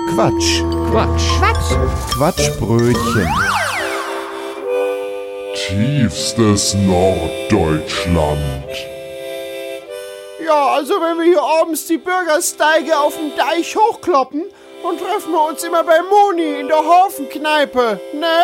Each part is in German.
Quatsch. Quatschbrötchen. Tiefstes Norddeutschland. Ja, also wenn wir hier abends die Bürgersteige auf dem Deich hochkloppen, dann treffen wir uns immer bei Moni in der Hafenkneipe, ne?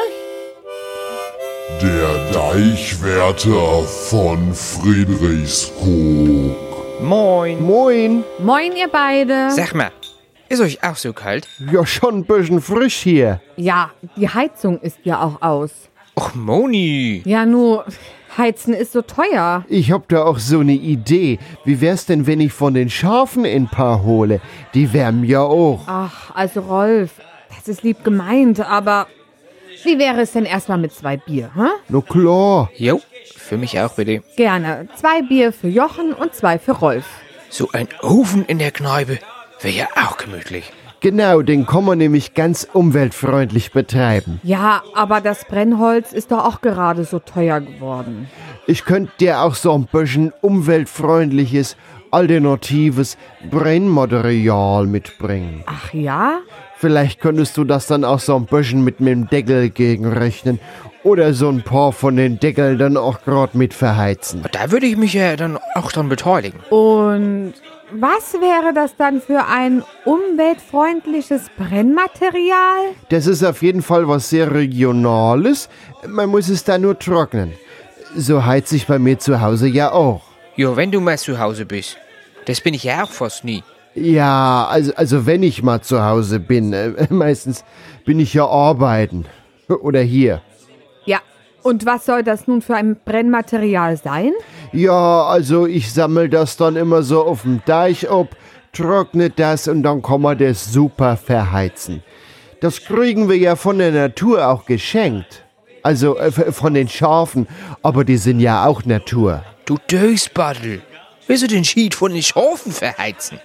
Der Deichwärter von Friedrichskoog. Moin. Moin. Moin, ihr beide. Sag mal, ist euch auch so kalt? Ja, schon ein bisschen frisch hier. Ja, die Heizung ist ja auch aus. Och, Moni. Ja, nur Heizen ist so teuer. Ich hab da auch so eine Idee. Wie wär's denn, wenn ich von den Schafen ein paar hole? Die wärmen ja auch. Ach, also Rolf, das ist lieb gemeint, aber wie wäre es denn erstmal mit 2 Bier, hä? Na klar. Jo, für mich auch bitte. Gerne. 2 Bier für Jochen und 2 für Rolf. So ein Ofen in der Kneipe wäre ja auch gemütlich. Genau, den kann man nämlich ganz umweltfreundlich betreiben. Ja, aber das Brennholz ist doch auch gerade so teuer geworden. Ich könnte dir auch so ein bisschen umweltfreundliches, alternatives Brennmaterial mitbringen. Ach ja? Vielleicht könntest du das dann auch so ein bisschen mit dem Deckel gegenrechnen. Oder so ein paar von den Deckeln dann auch gerade mit verheizen. Da würde ich mich ja dann auch dran beteiligen. Und was wäre das dann für ein umweltfreundliches Brennmaterial? Das ist auf jeden Fall was sehr Regionales. Man muss es da nur trocknen. So heizt ich bei mir zu Hause ja auch. Jo, wenn du mal zu Hause bist. Das bin ich ja auch fast nie. Ja, also wenn ich mal zu Hause bin. Meistens bin ich ja arbeiten. Oder hier. Ja, und was soll das nun für ein Brennmaterial sein? Ja, also ich sammle das dann immer so auf dem Deich ab, trockne das und dann kann man das super verheizen. Das kriegen wir ja von der Natur auch geschenkt. Also von den Schafen, aber die sind ja auch Natur. Du Dösbaddel. Willst du den Schied von den Schafen verheizen?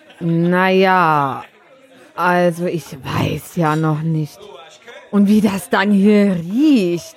Naja, also ich weiß ja noch nicht. Und wie das dann hier riecht.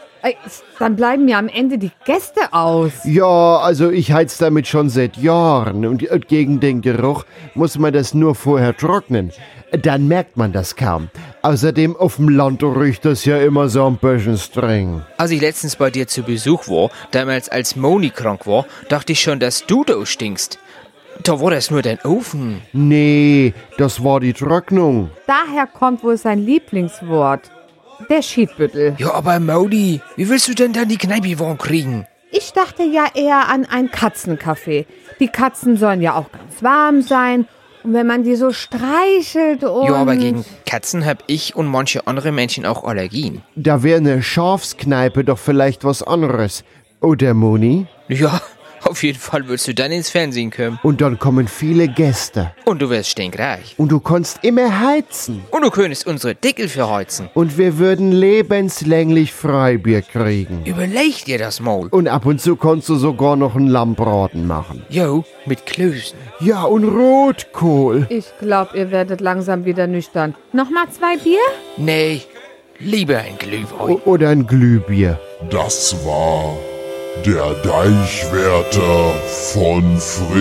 Dann bleiben ja am Ende die Gäste aus. Ja, also ich heiz damit schon seit Jahren und gegen den Geruch muss man das nur vorher trocknen. Dann merkt man das kaum. Außerdem auf dem Land riecht das ja immer so ein bisschen streng. Als ich letztens bei dir zu Besuch war, damals als Moni krank war, dachte ich schon, dass du da stinkst. Da war das nur dein Ofen. Nee, das war die Trocknung. Daher kommt wohl sein Lieblingswort. Der Schiedbüttel. Ja, aber Moni, wie willst du denn dann die Kneipe warm kriegen? Ich dachte ja eher an ein Katzencafé. Die Katzen sollen ja auch ganz warm sein. Und wenn man die so streichelt und... Ja, aber gegen Katzen hab ich und manche andere Menschen auch Allergien. Da wäre eine Schafskneipe doch vielleicht was anderes. Oder, Moni? Ja, auf jeden Fall würdest du dann ins Fernsehen kommen. Und dann kommen viele Gäste. Und du wärst stinkreich. Und du kannst immer heizen. Und du könntest unsere Deckel verheizen. Und wir würden lebenslänglich Freibier kriegen. Überleg dir das mal. Und ab und zu kannst du sogar noch einen Lammbraten machen. Jo, mit Klößen. Ja, und Rotkohl. Ich glaube, ihr werdet langsam wieder nüchtern. Nochmal 2 Bier? Nee, lieber ein Glühwein. Oder ein Glühbier. Das war der Deichwärter von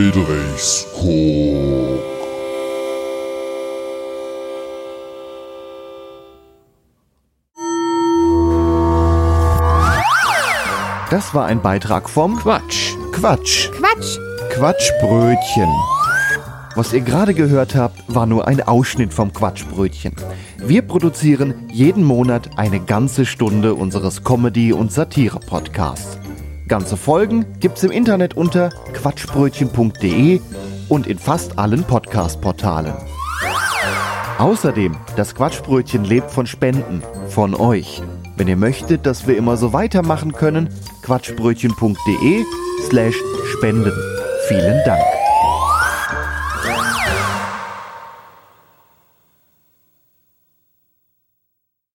Friedrichskoog. Das war ein Beitrag vom Quatsch. Quatschbrötchen. Was ihr gerade gehört habt, war nur ein Ausschnitt vom Quatschbrötchen. Wir produzieren jeden Monat eine ganze Stunde unseres Comedy- und Satire-Podcasts. Ganze Folgen gibt's im Internet unter quatschbrötchen.de und in fast allen Podcast-Portalen. Außerdem, das Quatschbrötchen lebt von Spenden, von euch. Wenn ihr möchtet, dass wir immer so weitermachen können, quatschbrötchen.de/spenden. Vielen Dank.